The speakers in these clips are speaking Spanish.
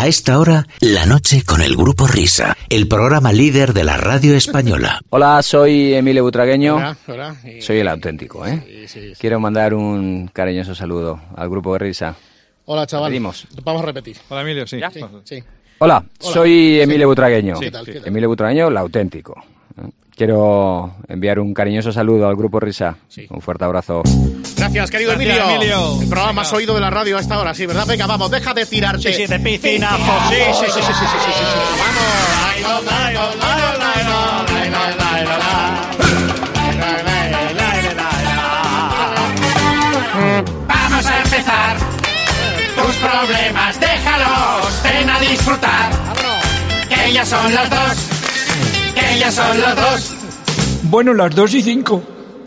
A esta hora, La Noche con el Grupo Risa, el programa líder de la radio española. Hola, soy Emilio Butragueño. Hola. Soy el auténtico, ¿eh? Sí. Quiero mandar un cariñoso saludo al Grupo de Risa. Hola, chaval. Repetimos. Vamos a repetir. Hola, Emilio, sí. Sí. Hola, soy Emilio Butragueño. ¿Qué tal? Emilio Butragueño, el auténtico. Quiero enviar un cariñoso saludo al Grupo Risa. Sí. Un fuerte abrazo. Gracias, querido Emilio. El programa más oído de la radio a esta hora, sí, ¿verdad? Venga, vamos, deja de tirarte. Sí, de piscinazo. Sí. Vamos a empezar. Tus problemas, déjalos, ven a disfrutar. Que ellas son las dos. Bueno, las 2:05.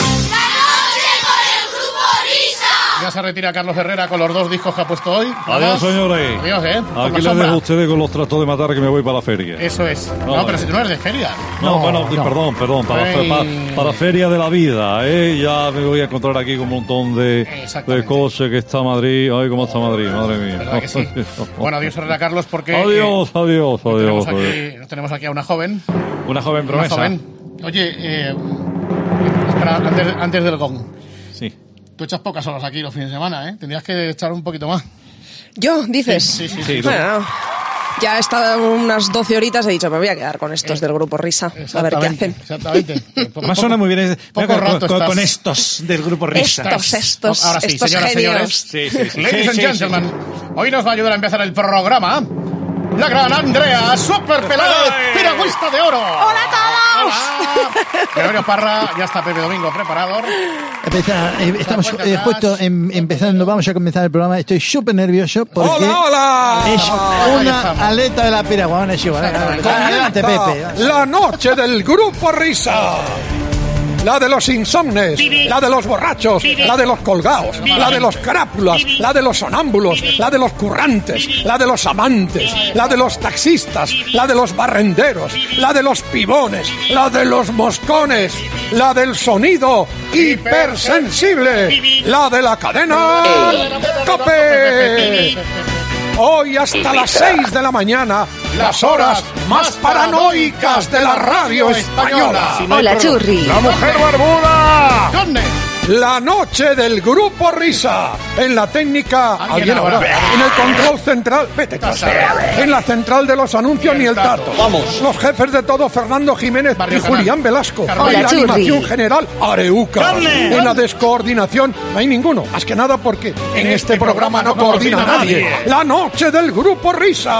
Ya se retira Carlos Herrera con los 2 discos que ha puesto hoy. Adiós, señores. Adiós, Aquí les dejo a ustedes con los tratos de matar que me voy para la feria. Eso es. No, pero si tú no eres de feria. Perdón. Para feria de la vida, Ya me voy a encontrar aquí con un montón de cosas que está Madrid. Ay, cómo está Madrid, madre mía. ¿Verdad que sí? Bueno, adiós Herrera Carlos porque... Adiós. Tenemos aquí a una joven. Una joven promesa. Oye, espera, antes del gong. Sí. Tú echas pocas horas aquí los fines de semana, ¿eh? Tendrías que echar un poquito más. ¿Yo? ¿Dices? Sí. Bueno, ya he estado unas 12 horitas, he dicho, me voy a quedar con estos del Grupo Risa, a ver qué hacen. Exactamente. Más suena muy bien con estos del Grupo Risa. Estos, ahora sí, estos señoras, genios. señores. Ladies and gentlemen, hoy nos va a ayudar a empezar el programa la gran Andrea, super pelada, piragüista de oro. ¡Hola a todos! Gregorio Parra, ya está Pepe Domingo preparado. Estamos justo empezando, vamos a comenzar el programa. Estoy súper nervioso porque ¡Hola! es una aleta de la piragua. Adelante, Pepe. La noche del Grupo Risa. La de los insomnes, la de los borrachos, la de los colgados, la de los crápulas, la de los sonámbulos, la de los currantes, la de los amantes, la de los taxistas, la de los barrenderos, la de los pibones, la de los moscones, la del sonido hipersensible, la de la cadena COPE. Hoy hasta las 6 de la mañana, las horas más paranoicas de la radio española. Hola, Churri. ¡La mujer barbuda! La noche del Grupo Risa. En la técnica... ¿Alguien ahora? En el control central... Vete, en la central de los anuncios ni el tato. Vamos. Los jefes de todo, Fernando Jiménez y Julián Velasco. En la animación general, Areuca. En la descoordinación, no hay ninguno. Más que nada porque en este programa no coordina nadie. La noche del Grupo Risa.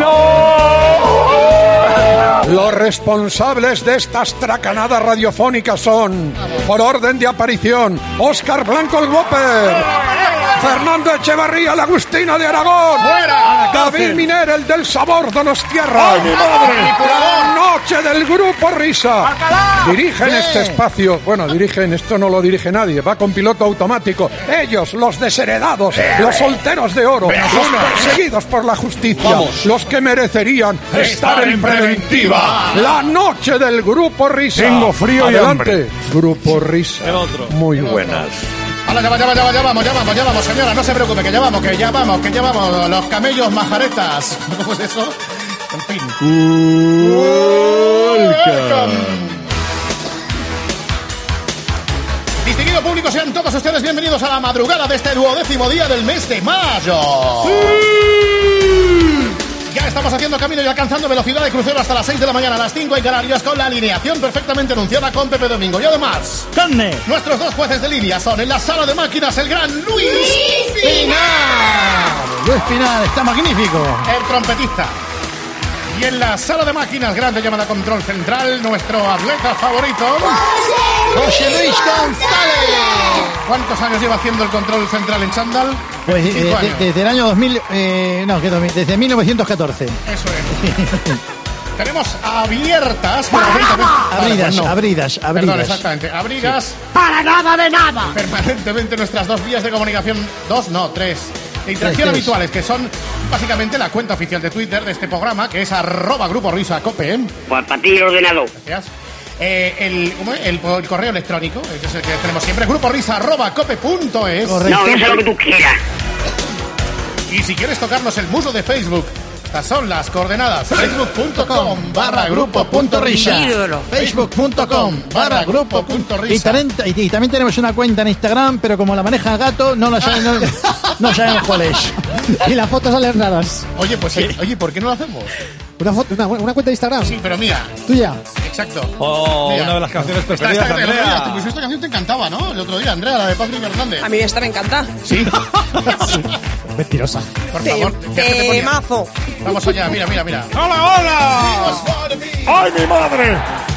¡Dominó! Los responsables de estas tracanadas radiofónicas son, por orden de aparición, Óscar Blanco el Whopper, Fernando Echevarría, la Agustina de Aragón, David Miner, el del sabor Donostierra, la noche del Grupo Risa. Dirigen este espacio, esto no lo dirige nadie, va con piloto automático. Ellos, los desheredados, los solteros de oro, los perseguidos por la justicia, los que merecerían estar en preventiva. La noche del Grupo Risa. Tengo frío y hambre. Grupo Risa. Muy buenas. Hola, ya vamos, señora, no se preocupe, que ya vamos, los camellos majaretas. ¿Cómo es eso? En fin. Welcome. Distinguido público, sean todos ustedes bienvenidos a la madrugada de este 12º día del mes de mayo. Ya estamos haciendo camino y alcanzando velocidad de crucero hasta las 6 de la mañana, a las 5 en Canarias, con la alineación perfectamente anunciada con Pepe Domingo. Y además, nuestros 2 jueces de línea son en la sala de máquinas el gran Luis Pinar. Luis Pinar, está magnífico. El trompetista. Y en la sala de máquinas grande llamada Control Central, nuestro atleta favorito, José Luis González. ¿Cuántos años lleva haciendo el Control Central en chándal? Pues desde el año 2000, desde 1914. Eso es. Tenemos abiertas, abridas. Perdón, exactamente, abrigas. Para nada de nada. Permanentemente nuestras 2 vías de comunicación, 3 de interacción habituales, que son básicamente la cuenta oficial de Twitter de este programa, que es @Grupo Risa Cope. Pues para ti ordenado. Gracias. El correo electrónico, que es el que tenemos siempre, gruporisa@cope.es. No, yo sé lo que tú quieras. Y si quieres tocarnos el muslo de Facebook, Estas son las coordenadas. Facebook.com/grupo.risa. Facebook.com/grupo.risa. Y también tenemos una cuenta en Instagram, pero como la maneja Gato, no sabemos cuál es. Y las fotos salen raras. Oye, pues sí. Oye, ¿por qué no lo hacemos? Una cuenta de Instagram. Sí, pero mía. Tuya. Exacto. Mira. Una de las canciones preferidas de Andrea. Pues esta canción te encantaba, ¿no? El otro día, Andrea, la de Patrick Hernández. A mí esta me encanta. Sí. Mentirosa. Por favor. Temazo. Vamos allá, mira. ¡Hola! ¡Ay, mi madre!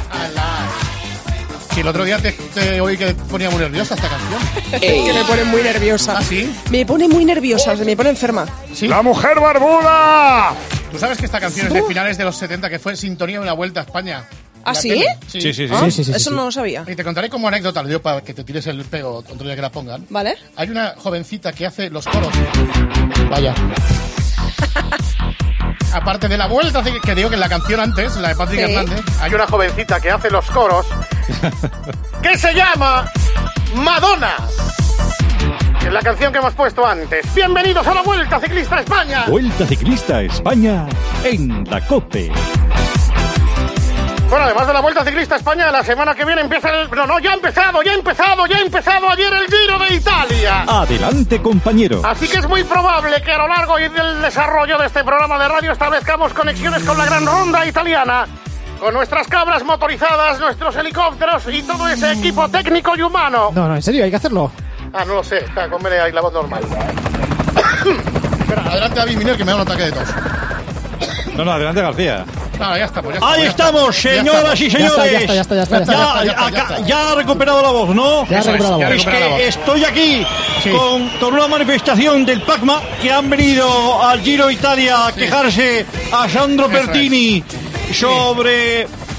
Sí, el otro día te oí que te ponía muy nerviosa esta canción. Que me pone muy nerviosa. ¿Ah, sí? Me pone muy nerviosa, me pone enferma. ¿Sí? ¡La mujer barbuda! ¿Tú sabes que esta canción es de finales de los 70, que fue sintonía de una vuelta a España? ¿Ah, sí? Sí. Sí. Eso no lo sabía. Y te contaré como anécdota, lo digo para que te tires el pego otro día que la pongan. ¿Vale? Hay una jovencita que hace los coros. Vaya. Aparte de la vuelta, que digo que en la canción antes, la de Patrick Hernández, hay una jovencita que hace los coros que se llama Madonna. Es la canción que hemos puesto antes. Bienvenidos a la Vuelta Ciclista España. Vuelta Ciclista España en la COPE. Bueno, además de la Vuelta Ciclista España, la semana que viene empieza el... No, ya ha empezado ayer el Giro de Italia. Adelante, compañero. Así que es muy probable que a lo largo del desarrollo de este programa de radio establezcamos conexiones con la gran ronda italiana, con nuestras cabras motorizadas, nuestros helicópteros y todo ese equipo técnico y humano. No, en serio, hay que hacerlo. Ah, no lo sé, está, conviene ahí la voz normal. Espera, adelante David Miner, que me da un ataque de tos. No, adelante García. No, ya está, pues ya Ahí está. estamos, señoras y señores. Ya está. Ya ha recuperado la voz, ¿no? Ya ha recuperado la voz. Es que estoy aquí con una manifestación del PACMA que han venido al Giro Italia a quejarse a Sandro Pertini sobre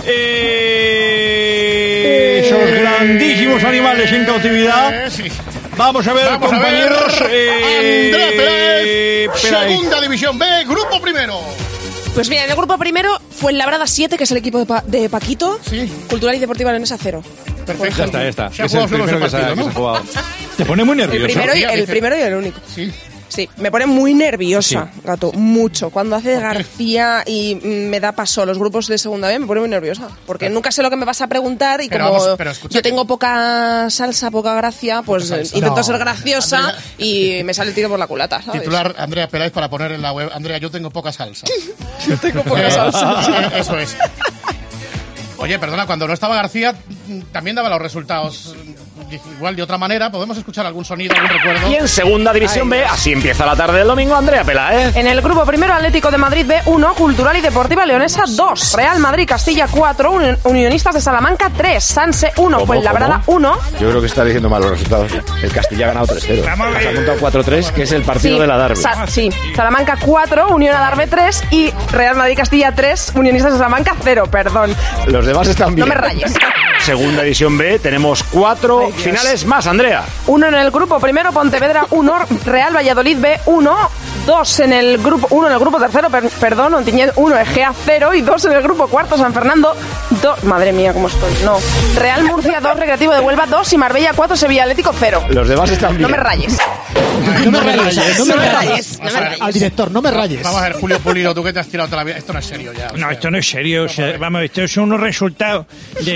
esos grandísimos animales en cautividad. Vamos a ver, compañeros. Andrea Pérez, segunda división B, grupo primero. Pues mira, en el grupo primero fue el Labrada 7, que es el equipo de Paquito. Sí. Cultural y Deportiva Leonesa 0. Perfecto. Ya está. Se ha Es el jugado solo primero ese que se ha partido, ¿no? jugado. Te pone muy nervioso. El primero y el único. Sí. Sí, me pone muy nerviosa, Gato, mucho. Cuando hace García y me da paso los grupos de segunda B, me pone muy nerviosa. Porque nunca sé lo que me vas a preguntar y pero como vamos, pero escucha yo tengo poca salsa, poca gracia, pues intento ser graciosa Andrea, y me sale el tiro por la culata, ¿sabes? Titular Andrea Peláez para poner en la web. Andrea, yo tengo poca salsa. Yo tengo poca salsa. Eso es. Oye, perdona, cuando no estaba García también daba los resultados igual de otra manera. ¿Podemos escuchar algún sonido, algún recuerdo? Y en segunda división B, así empieza la tarde del domingo, Andrea Peláez. En el grupo primero, Atlético de Madrid B 1, Cultural y Deportiva Leonesa 2, Real Madrid Castilla 4, Unionistas de Salamanca 3, Sanse 1, Fuenlabrada 1. Yo creo que está diciendo mal los resultados. El Castilla ha ganado 3-0. Se ha apuntado 4-3, que es el partido de la Derby. Sí, Salamanca 4, Unión Adarve 3 y Real Madrid Castilla 3, Unionistas de Salamanca 0, perdón. Los demás están bien. No me rayes. Segunda división B, tenemos 4 finales más, Andrea. 1 en el grupo primero, Pontevedra 1, Real Valladolid B 1, 2 en el grupo, 1 en el grupo tercero, perdón, Ontinyent 1, Egea 0 y 2 en el grupo cuarto, San Fernando 2, madre mía, cómo estoy, no. Real Murcia 2, Recreativo de Huelva 2 y Marbella 4, Sevilla Atlético 0. Los demás están bien. No me rayes. No me rayes. Al director, no me rayes. Vamos a ver, Julio Pulido, tú que te has tirado toda la vida. Esto no es serio ya. No, esto no es serio. O sea, vamos, estos son unos resultados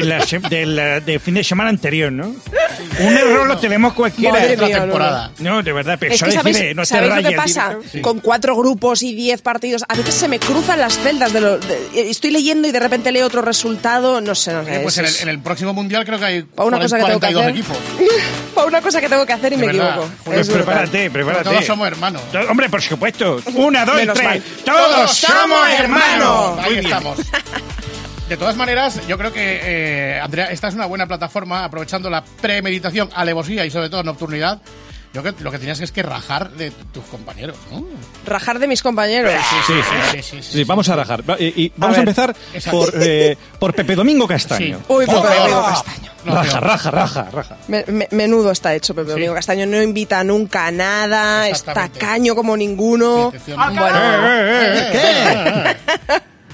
del fin de semana anterior, ¿no? Un error lo tenemos cualquiera. Madre otra mía, temporada. No, de verdad, pero Es que decirle, no te ¿sabéis lo rayes. que pasa? Sí. Con 4 grupos y 10 partidos, a veces se me cruzan las celdas estoy leyendo y de repente leo otro resultado, no sé. Pues en el próximo mundial creo que hay una cosa que 42 tengo que equipos. Para una cosa que tengo que hacer y De me verdad, equivoco. Julio, Es brutal. Prepárate. Todos somos hermanos. Hombre, por supuesto. 1, 2 y Menos 3. mal. Todos somos hermanos. Ahí estamos. De todas maneras, yo creo que, Andrea, esta es una buena plataforma, aprovechando la premeditación, alevosía y sobre todo nocturnidad. Yo creo que lo que tenías es que rajar de tus compañeros, ¿no? Rajar de mis compañeros. Sí, vamos a rajar. Y vamos a empezar por Pepe Domingo Castaño. Sí. Uy, Pepe Domingo Castaño. Raja. Menudo está hecho Pepe Domingo Castaño. No invita nunca a nada, es tacaño como ninguno. Sí, bueno. ¿Qué?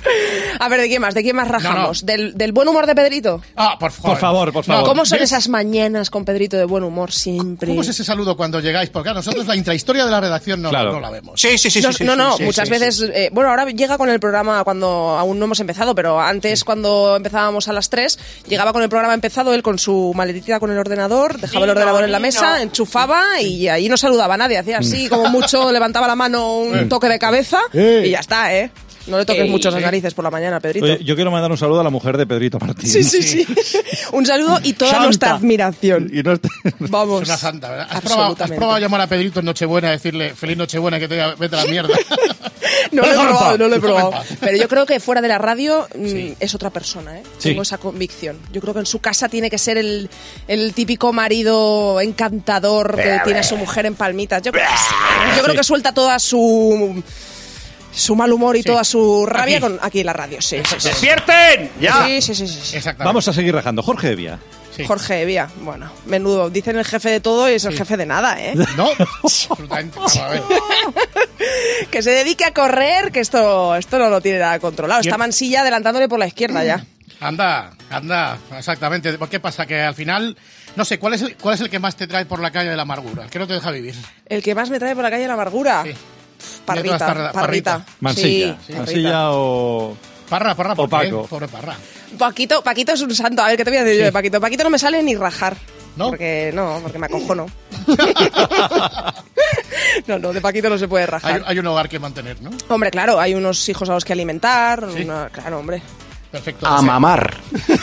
A ver, ¿de quién más rajamos? No. ¿Del buen humor de Pedrito? Ah, por favor. ¿Cómo son esas mañanas con Pedrito de buen humor siempre? ¿Cómo es ese saludo cuando llegáis? Porque claro, nosotros la intrahistoria de la redacción no la vemos. Sí. Muchas veces... bueno, ahora llega con el programa cuando aún no hemos empezado, pero antes cuando empezábamos a las 3, llegaba con el programa empezado, él con su maletita con el ordenador, dejaba el ordenador en la mesa, enchufaba y ahí no saludaba a nadie. Hacía así, como mucho, levantaba la mano, un toque de cabeza y ya está, ¿eh? No le toques mucho las narices por la mañana, Pedrito. Oye, yo quiero mandar un saludo a la mujer de Pedrito Martín. Sí. Un saludo y toda nuestra admiración. Vamos. Es una santa, ¿verdad? ¿Has probado llamar a Pedrito en Nochebuena y decirle feliz Nochebuena que te vete a la mierda? No lo he probado. Pero yo creo que fuera de la radio es otra persona, ¿eh? Sí. Tengo esa convicción. Yo creo que en su casa tiene que ser el típico marido encantador que tiene a su mujer en palmitas. Yo creo que suelta toda su mal humor y toda su rabia aquí en la radio. Sí. ¡Despierten! ¡Ya! Sí. Vamos a seguir rajando. Jorge Evia. Sí. Jorge Evia, bueno, menudo. Dicen el jefe de todo y es el jefe de nada, ¿eh? No, absolutamente. Vamos a ver. Que se dedique a correr, que esto no lo tiene nada controlado. Está Mansilla adelantándole por la izquierda ya. Anda, exactamente. ¿Qué pasa? Que al final, no sé, ¿cuál es el que más te trae por la calle de la amargura? ¿Qué no te deja vivir? ¿El que más me trae por la calle de la amargura? Sí. Parrita. Mansilla. Sí, Mansilla o... Parra, o Paco. Pobre Parra. Paquito es un santo. A ver, ¿qué te voy a decir yo de Paquito? Paquito no me sale ni rajar. ¿No? Porque me acojono. No, de Paquito no se puede rajar. Hay un hogar que mantener, ¿no? Hombre, claro, hay unos hijos a los que alimentar. ¿Sí? Claro, hombre. Perfecto. A mamar.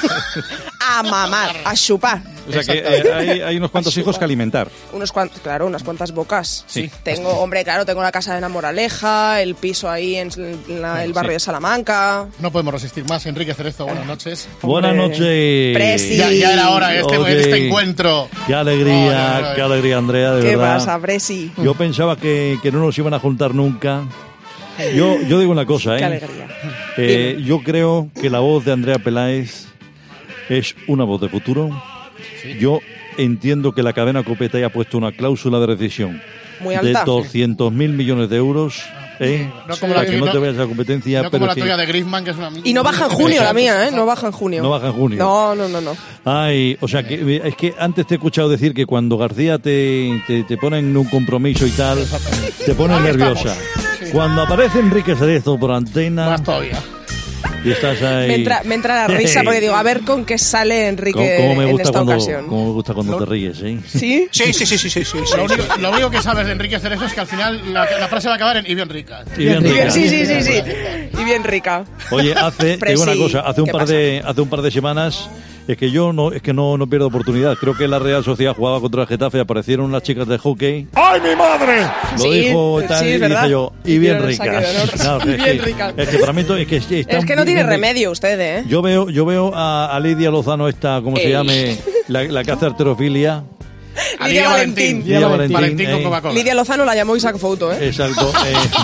A chupar. O sea que hay unos cuantos hijos que alimentar. Unas cuantas bocas. Sí. Tengo la casa de la Moraleja, el piso ahí en el barrio de Salamanca. No podemos resistir más. Enrique Cerezo, buenas noches. Buenas noches. Presi. Ya era hora este encuentro. Qué alegría, Andrea, de verdad. ¿Qué pasa, Presi? Yo pensaba que no nos iban a juntar nunca. Yo digo una cosa, Qué alegría. Yo creo que la voz de Andrea Peláez es una voz de futuro. Sí. Yo entiendo que la cadena Copeta haya puesto una cláusula de rescisión muy alta, de 200.000 millones de euros. Para que no te vayas a competencia. No como la tuya de Griezmann, que es una... Y no baja en junio la mía, ¿eh? No baja en junio. No baja en junio. No. Ay, o sea, que es que antes te he escuchado decir que cuando García te ponen un compromiso y tal, te pones nerviosa. Sí. Cuando aparece Enrique Cerezo por antena... Más todavía. Y estás ahí... Me entra la risa porque digo, a ver con qué sale Enrique en esta ocasión. Cómo me gusta cuando te ríes, ¿eh? ¿Sí? Sí. Lo único que sabes de Enrique Cerezo es que al final la frase va a acabar en y bien rica. Sí. Y bien rica. Oye, te digo una cosa, hace un par de semanas... Es que yo no pierdo oportunidad. Creo que la Real Sociedad jugaba contra el Getafe, aparecieron unas chicas de hockey. ¡Ay, mi madre! Lo dijo tal, y dije yo, y bien ricas. Es que para mí es que no tiene remedio usted, ¿eh? Yo veo a Lidia Lozano ¿cómo se llame? La que hace arterofilia. Lidia Valentín. Con Coca-Cola. Lidia Lozano la llamó y sacó foto, ¿eh? Exacto.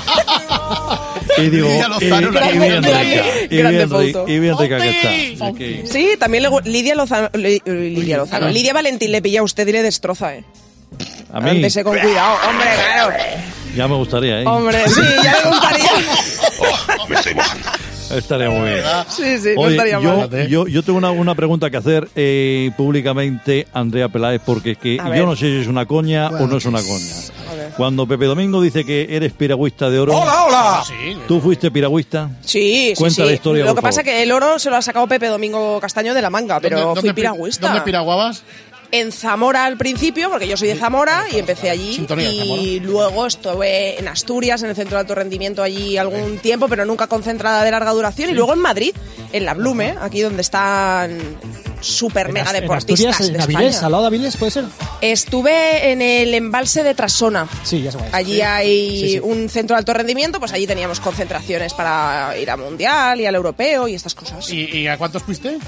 Y digo, y bien rica que está. Sí, también Lidia Lozano. Lidia Valentín le pilla a usted y le destroza, ¿eh? A mí. Ándese con cuidado, hombre, claro. Ya me gustaría, ¿eh? Hombre, sí, ya me gustaría. Me estoy mojando. Estaría muy bien. Sí, no estaría mal. Yo tengo una pregunta que hacer públicamente a Andrea Peláez, porque es que yo no sé si es una coña o no es una coña. Cuando Pepe Domingo dice que eres piragüista de oro... ¡Hola! ¿Tú fuiste piragüista? Sí. Cuenta la historia, Lo que pasa es que el oro se lo ha sacado Pepe Domingo Castaño de la manga, pero fui piragüista. ¿Dónde piraguabas? En Zamora al principio, porque yo soy de Zamora y empecé allí. Y luego estuve en Asturias, en el Centro de Alto Rendimiento, allí algún tiempo, pero nunca concentrada de larga duración. Y luego en Madrid, en la Blume, aquí donde están súper mega deportistas en de Avilés, España. ¿Al lado de Avilés puede ser? Estuve en el embalse de Trasona. Sí, ya se va. Allí hay un centro de alto rendimiento, pues allí teníamos concentraciones para ir al Mundial y al Europeo y estas cosas. ¿Y a cuántos fuiste?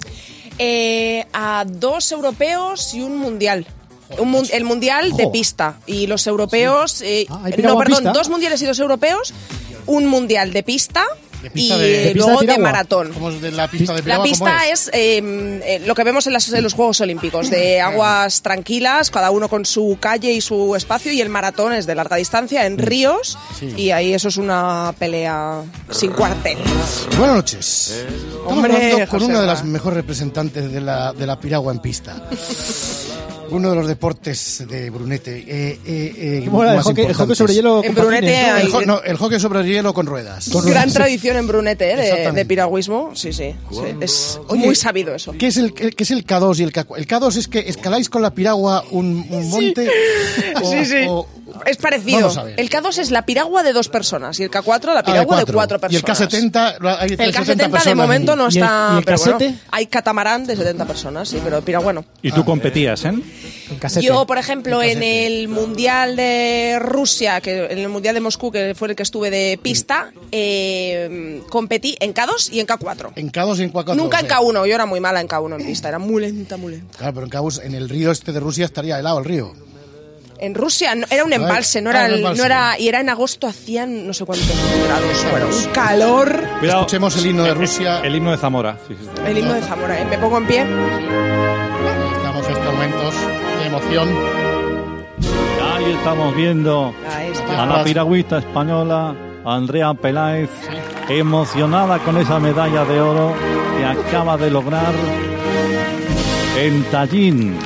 A 2 europeos y un mundial. El mundial de pista y los europeos... 2 mundiales y 2 europeos, un mundial de pista y luego de maratón. ¿Cómo es de la pista de piragua? La pista es lo que vemos en los Juegos Olímpicos, de aguas tranquilas, cada uno con su calle y su espacio, y el maratón es de larga distancia en ríos, y ahí eso es una pelea sin cuartel. Buenas noches. Estamos hablando con una de las mejores representantes de la piragua en pista. Uno de los deportes de Brunete. El hockey sobre hielo en Brunete el hockey sobre hielo con ruedas. Gran tradición en Brunete de piragüismo. Sí. Es muy sabido eso. ¿Qué es el K2 y el K4? ¿El K2 es que escaláis con la piragua un monte? Sí. Es parecido. El K2 es la piragua de 2 personas y el K4 la piragua de 4 personas. ¿Y el K70? Hay el K70 de momento no está... ¿Y el K7? Bueno, hay catamarán de 70 personas, sí, pero piragua no. ¿Y tú competías, Yo, por ejemplo, en el Mundial de Rusia, en el Mundial de Moscú, que fue el que estuve de pista, competí en K2 y en K4. ¿En K2 y en K4? Nunca en K1, yo era muy mala en K1 en pista, era muy lenta. Claro, pero en K1, en el río este de Rusia estaría helado el río. En Rusia era un embalse, no era, y era en agosto, hacían no sé cuántos grados, bueno, un calor. Cuidado. Escuchemos el himno de Rusia. El himno de Zamora. Sí. El himno de Zamora, me pongo en pie. Estamos en estos momentos de emoción. Ahí estamos viendo a la piragüista española Andrea Peláez, emocionada con esa medalla de oro que acaba de lograr en Tallin.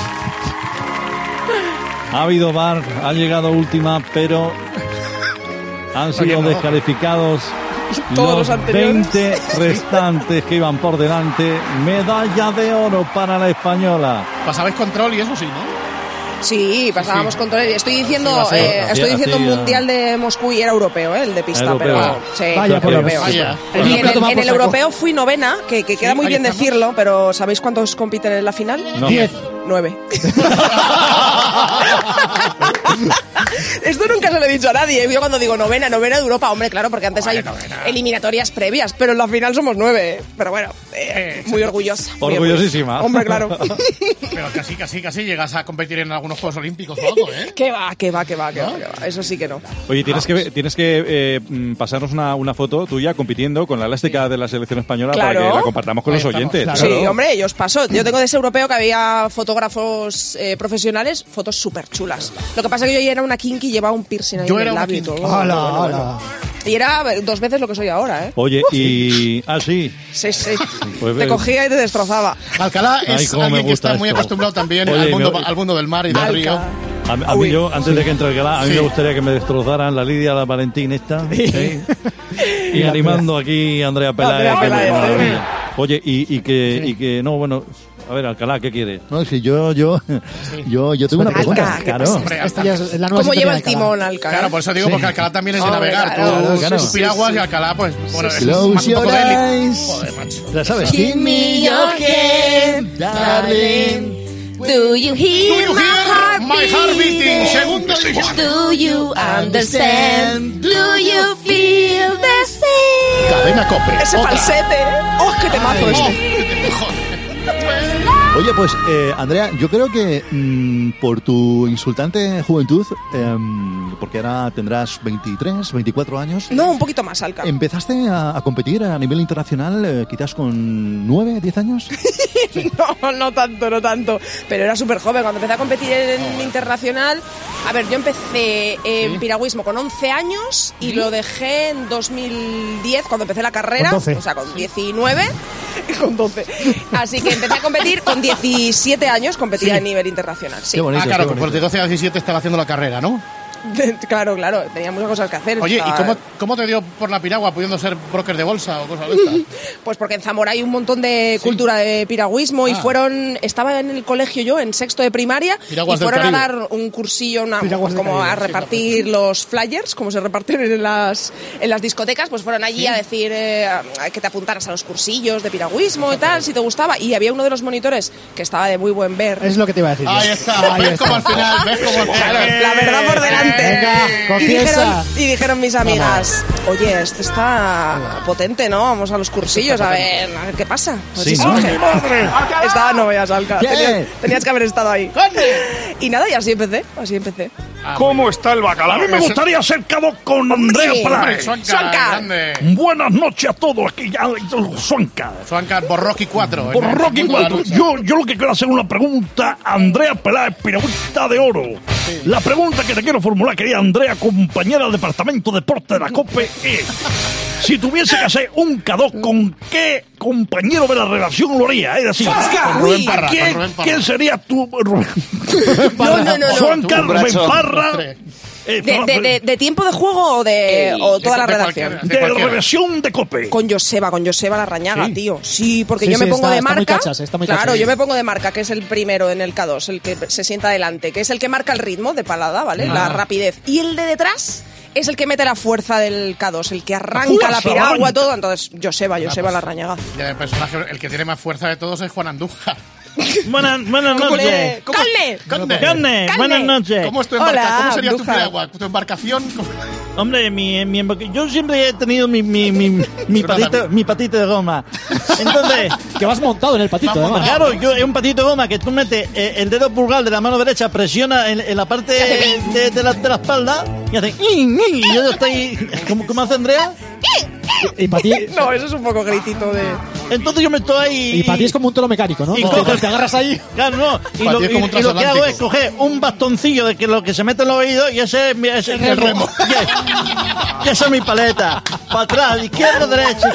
Ha habido VAR, ha llegado última, pero han sido descalificados los 20 restantes que iban por delante. Medalla de oro para la española. ¿Pasabais control y eso sí, no? Sí, pasábamos control. Estoy diciendo Mundial de Moscú y era europeo, el de pista, pero sí, vaya por europeo. En el europeo fui novena, que queda muy bien decirlo, pero ¿sabéis cuántos compiten en la final? No. 10. 9. Esto nunca se lo he dicho a nadie. Yo cuando digo novena de Europa, hombre, claro, porque antes hay eliminatorias previas, pero en la final somos 9. Pero bueno, muy orgullosa. Orgullosísima. Hombre, claro. Pero casi llegas a competir en algunos Juegos Olímpicos o algo, ¿eh? Que va. Eso sí que no. Oye, tienes que pasarnos una foto tuya compitiendo con la elástica de la selección española para que la compartamos con los oyentes. Claro. Sí, hombre, yo os paso. Yo tengo de ese europeo que había fotógrafos profesionales, fotos súper chulas. Lo que pasa es que yo ya era una kinky y llevaba un piercing ahí en el labio y todo. Hola. Y era 2 veces lo que soy ahora, ¿eh? Oye, y... sí. Sí. Pues te cogía y te destrozaba. Alcalá es alguien que está muy acostumbrado también al mundo del mar y del río. A mí yo, antes de que entre Alcalá, a mí me gustaría que me destrozaran la Lidia, la Valentín esta. Y animando aquí a Andrea Peláez. Oye, y que no, bueno... A ver, Alcalá, ¿qué quiere? No, si yo tengo una pregunta. Claro. ¿Cómo lleva el timón, Alcalá? Claro, por eso digo, porque Alcalá también es de navegar. Tú piraguas y Alcalá, pues... Close your eyes. Joder, macho. ¿La sabes? Give me your hand, darling. Do you hear my heart beating? Segundo. Do you understand? Do you feel the same? Cadena COPE. Ese falsete. ¡Oh, qué temazo este! Oye, pues, Andrea, yo creo que por tu insultante juventud, porque ahora tendrás 23, 24 años... No, un poquito más, Alca. ¿Empezaste a competir a nivel internacional quizás con 9, 10 años? No tanto. Pero era súper joven. Cuando empecé a competir en internacional... A ver, yo empecé en piragüismo con 11 años y lo dejé en 2010, cuando empecé la carrera. Con 12. O sea, con 19... Con 12. Así que empecé a competir con 17 años, competía a nivel internacional. Sí. Qué bonito, claro, pues de 12 a 17 estaba haciendo la carrera, ¿no? Claro, tenía muchas cosas que hacer. Oye, ¿y cómo te dio por la piragua pudiendo ser broker de bolsa o cosas de estas? Pues porque en Zamora hay un montón de cultura de piragüismo y estaba en el colegio yo, en sexto de primaria, Piraguas y fueron a dar un cursillo, como a repartir los flyers, como se reparten en las discotecas, pues fueron allí a decir que te apuntaras a los cursillos de piragüismo y tal, si te gustaba. Y había uno de los monitores que estaba de muy buen ver. Es lo que te iba a decir. Ahí está, ves como al final. La verdad por delante. Venga, confiesa. Y dijeron mis amigas, oye, este está potente, ¿no? Vamos a los cursillos a ver qué pasa. Sí, ¿no? Estaba no veas, Alca. Tenías que haber estado ahí. Y nada, y así empecé. ¿Cómo está el bacalao? A mí me gustaría ser K2 con Andrea Pelaez. Suancar. Buenas noches a todos. Aquí ya Suancar. Suancar, Borroqui 4. Borroqui 4. Yo lo que quiero hacer una pregunta a Andrea Pelaez, piragüista de oro. Sí. La pregunta que te quiero formular, querida Andrea, compañera del Departamento de Deporte de la COPE, es: si tuviese que hacer un K2, ¿con qué compañero de la redacción lo haría? Es decir, ¿quién sería tu... No. Suancar, Rubén Parra... ¿De tiempo de juego o toda la redacción? De redacción de COPE. Con Joseba Larrañaga, tío. Sí, porque yo me pongo de marca. Claro, yo me pongo de marca, que es el primero en el K2, el que se sienta adelante, que es el que marca el ritmo de palada, ¿vale? La rapidez. Y el de detrás es el que mete la fuerza del K2, el que arranca la piragua, todo. Entonces, Joseba Larrañaga. Y el personaje, el que tiene más fuerza de todos es Juan Andújar. Buenas noches. ¡Carne! Buenas noches. ¿Cómo es tu embarcación? ¿Cómo sería tu piragua? ¿Tu embarcación? Hombre, yo siempre he tenido mi patito de goma. Entonces, que vas montado en el patito, además. Claro, es un patito de goma que tú metes el dedo pulgar de la mano derecha, presiona en la parte de la espalda y hace... Y yo estoy... ¿Cómo hace Andrea? Y para ti... No, eso es un poco gritito de... Entonces yo me estoy ahí... Y para ti es como un toro mecánico, ¿no? Y te agarras ahí. Claro, no. Y lo que hago es coger un bastoncillo de lo que se mete en los oídos y ese es el remo. Y esa es mi paleta. Para atrás, izquierda, derecha,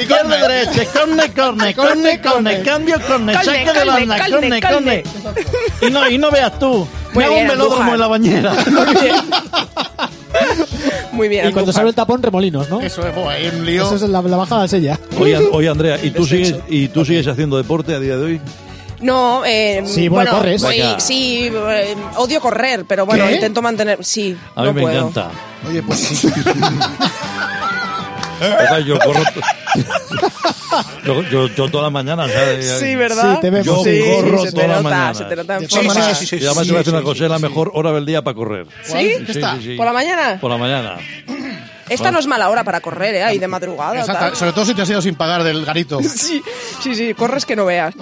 corner, cambio, corner, saque de banda, corner. Y no veas tú. Me hago un velódromo en la bañera. Muy bien. Y cuando se abre el tapón, remolinos, ¿no? Eso es, hay un lío. Eso es la bajada de sella. Oye, Andrea, ¿y tú sigues haciendo deporte a día de hoy? No, sí, bueno, corres. Sí, odio correr, pero bueno, intento mantener... Sí, a mí me encanta. Oye, pues sí. Yo corro... yo toda la mañana, ¿sabes? Sí, ¿verdad? Sí, te vemos. Yo corro toda la mañana. Se te nota en forma. Sí. Y además te voy a decir una cosa, es la mejor hora del día para correr. ¿Sí? Sí. ¿Por la mañana? Por la mañana. Esta no es mala hora para correr, ahí de madrugada. Exacto, sobre todo si te has ido sin pagar del garito. Sí, corres que no veas.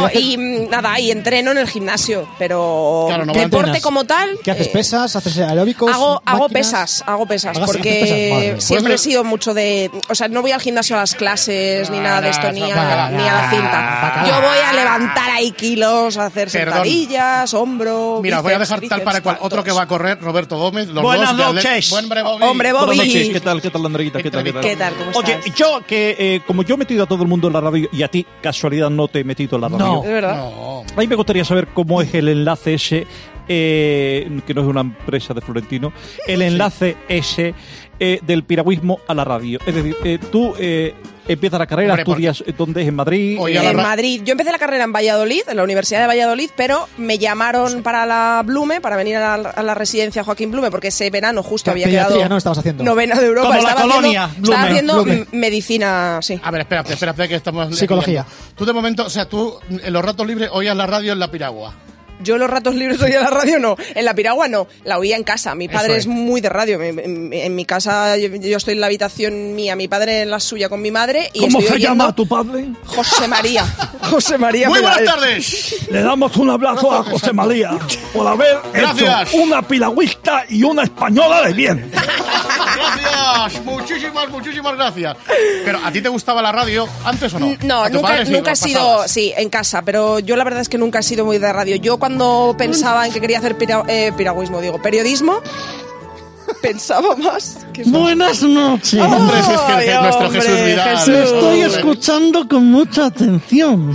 Y entreno en el gimnasio, pero claro, no deporte como tal... ¿Qué haces, pesas? ¿Haces aeróbicos? Hago pesas, porque siempre he sido mucho de... O sea, no voy al gimnasio a las clases, ni nada de esto, ni a la cinta. Yo voy a levantar ahí kilos, a hacer sentadillas, hombro... Mira, voy a dejar tal para cual otro que va a correr, Roberto Gómez. Buenas noches. Hombre, Bobby. ¿Qué tal, Andreita? ¿Qué tal? ¿Cómo estás? Oye, como yo he metido a todo el mundo en la radio y a ti, casualidad, no te he metido en la radio. No, de verdad. No. A mí me gustaría saber cómo es el enlace ese, que no es una empresa de Florentino, el enlace ese del piragüismo a la radio. Es decir, tú empiezas la carrera, estudias, ¿dónde es? ¿En Madrid? En Madrid. Yo empecé la carrera en Valladolid, en la Universidad de Valladolid, pero me llamaron para la Blume, para venir a la residencia Joaquín Blume, porque ese verano justo había quedado... ¿no? Estabas haciendo novena de Europa. Como la colonia. Estaba haciendo medicina, sí. A ver, espérate, que estamos... Psicología. Tú de momento, o sea, tú en los ratos libres oías la radio en la piragua. Yo los ratos libres oía la radio, no. En la piragua no, la oía en casa. Mi padre es muy de radio. En mi casa, yo estoy en la habitación mía, mi padre en la suya con mi madre. Y ¿cómo se llama tu padre? José María. Muy buenas tardes. Le damos un abrazo a José María por haber hecho una piragüista y una española de bien. Gracias, muchísimas gracias. Pero, ¿a ti te gustaba la radio antes o no? No, nunca he sido, sí, en casa, pero yo la verdad es que nunca he sido muy de radio. Yo cuando pensaba en que quería hacer periodismo, pensaba más. Buenas noches. Hombre, es que nuestro Jesús Vidal. Te estoy escuchando con mucha atención.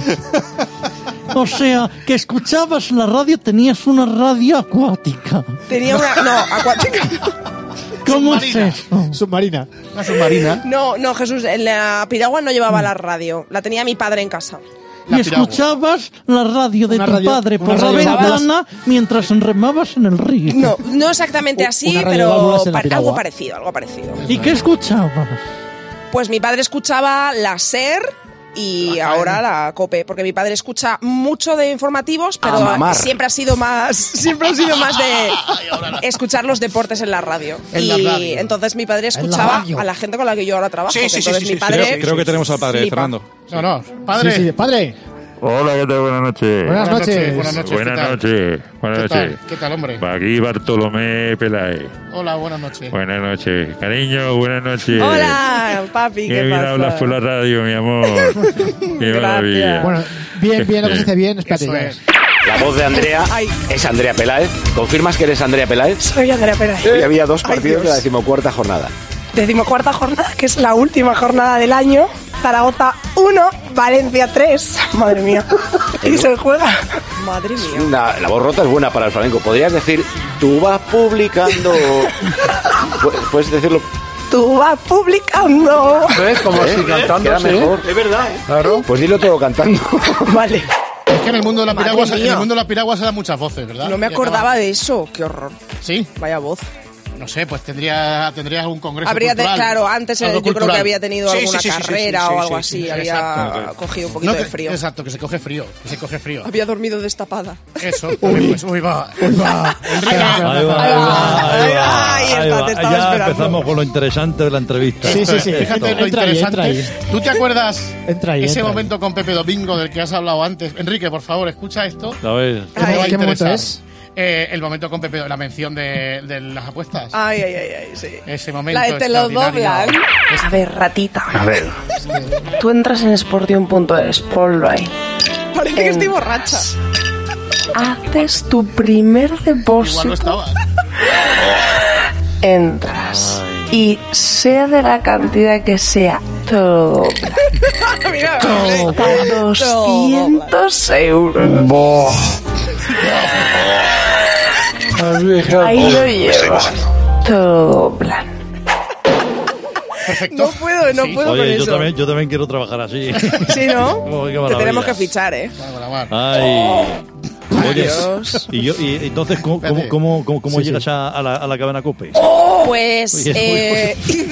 O sea, que escuchabas la radio, tenías una radio acuática. Tenía una... No, acuática. ¿Cómo es eso? Submarina. ¿Una submarina? No, Jesús, en la piragua no llevaba la radio. La tenía mi padre en casa. Y escuchabas la radio de tu padre por la ventana mientras remabas en el río. No exactamente así, pero algo parecido. ¿Y qué escuchabas? Pues mi padre escuchaba la SER y ahora la COPE, porque mi padre escucha mucho de informativos, pero siempre ha sido más de escuchar los deportes en la radio. Entonces mi padre escuchaba a la gente con la que yo ahora trabajo. Sí, mi padre creo que tenemos al padre, Fernando. No, padre. Sí, padre. Hola, ¿qué tal? Buenas noches. Buenas noches. Buenas noches. ¿Qué tal, hombre? Aquí Bartolomé Peláez. Hola, buenas noches. Buenas noches. Cariño, buenas noches. Hola, papi, Qué bien hablas por la radio, mi amor. Qué maravilla. Bueno, bien, lo que se dice bien, espérate. La voz de Andrea es Andrea Peláez. ¿Confirmas que eres Andrea Peláez? Soy Andrea Peláez. Y había 2 partidos de la 14ª jornada. 14ª jornada, que es la última jornada del año. Zaragoza 1, Valencia 3. Madre mía. Y se juega. Madre mía. La voz rota es buena para el flamenco. Podrías decir, tú vas publicando... Puedes decirlo... Tú vas publicando. ¿Ves? Como si cantando. Queda mejor. Es verdad, Claro. Pues dilo todo cantando. Vale. Es que en el mundo de la piragua se dan muchas voces, ¿verdad? No me acordaba de eso. Qué horror. ¿Sí? Vaya voz. No sé, pues tendrías algún congreso cultural. Claro, antes yo creo que había tenido alguna carrera o algo así. Sí, había cogido un poquito de frío. Exacto, que se coge frío. Había dormido destapada. Eso. Uy, va. Ahí está, te estaba ya esperando. empezamos con lo interesante de la entrevista. Sí. Fíjate lo interesante. Ahí. ¿Tú te acuerdas ese Entra momento con Pepe Domingo del que has hablado antes? Enrique, por favor, escucha esto. A ver. ¿Qué momento es? El momento con Pepe, la mención de las apuestas. Ay, sí. Ese momento. La de te lo doblan. A ver, ratita. A ver. Tú entras en sportium.es, ponlo ahí. Parece que estoy borracha. Haces tu primer depósito. Igual no estaba. Entras. Y sea de la cantidad que sea, todo dobla. Mira, hasta 200 euros. Ahí lo llevas. Todo doblan. Perfecto. No puedo con Oye, eso. yo también quiero trabajar así. Sí, ¿no? Qué Te maravilla. tenemos que fichar, ¿eh? Ay. Oye, Dios. y entonces, ¿cómo llegas a la cadena COPE? Pues Oye,